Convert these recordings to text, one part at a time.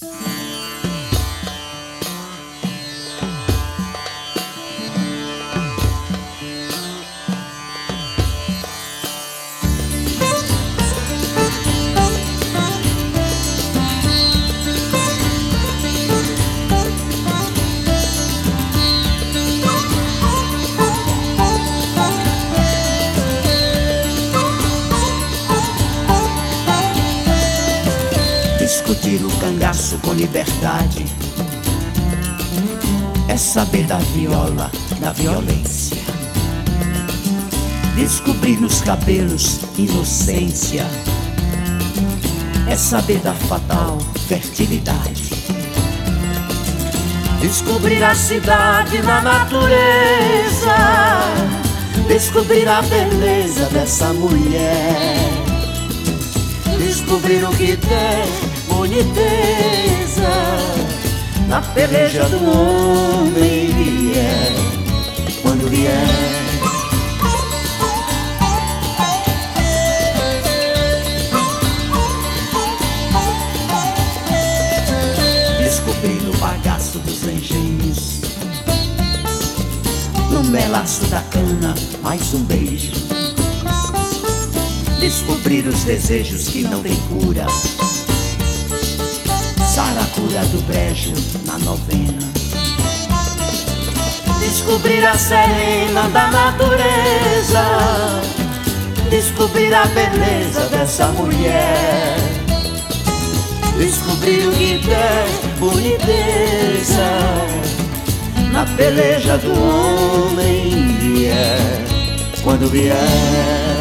Discutir o cangaço com liberdade é saber da viola, da violência. Descobrir nos cabelos inocência é saber da fatal fertilidade. Descobrir a cidade na natureza, descobrir a beleza dessa mulher, descobrir o que tem boniteza na peleja do homem vier, quando vier. Descobrir no bagaço dos engenhos, no melaço da cana, mais um beijo. Descobrir os desejos que não têm cura, saracura do brejo na novena. Descobrir a serena da natureza, descobrir a beleza dessa mulher, descobrir o que tem boniteza na peleja do homem vier, quando vier.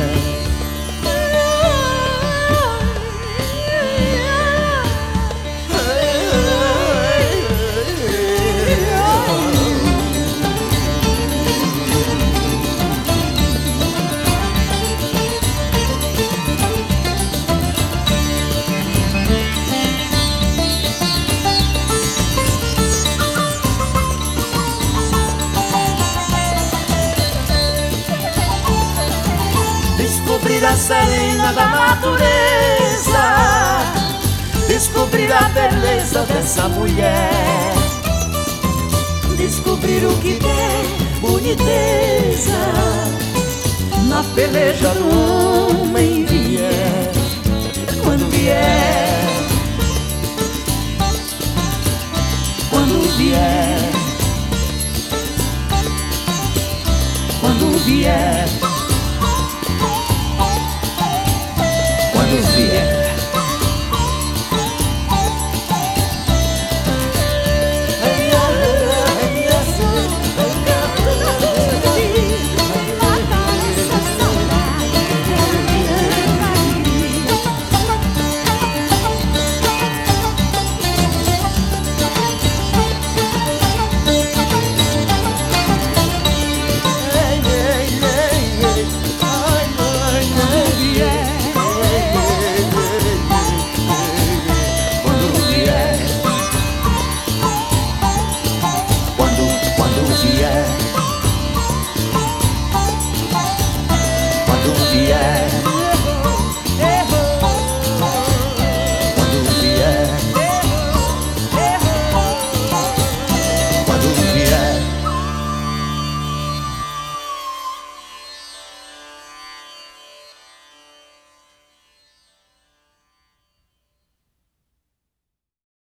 Descobrir a serena da natureza, descobrir a beleza dessa mulher, descobrir o que tem boniteza na peleja do homem vier, quando vier.